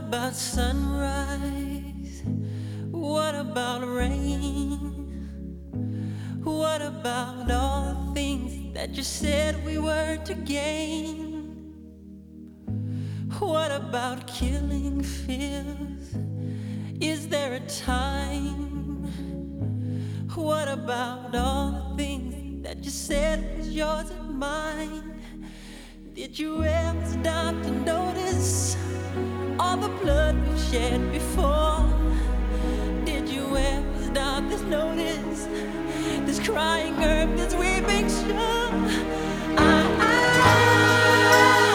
about sunrise? What about rain? What about all the things that you said we were to gain? What about killing fears? Is there a time? What about all the things that you said was yours and mine? Did you ever stop to notice all the blood we've shed before? Did you ever stop to notice this crying earth, this weeping shore?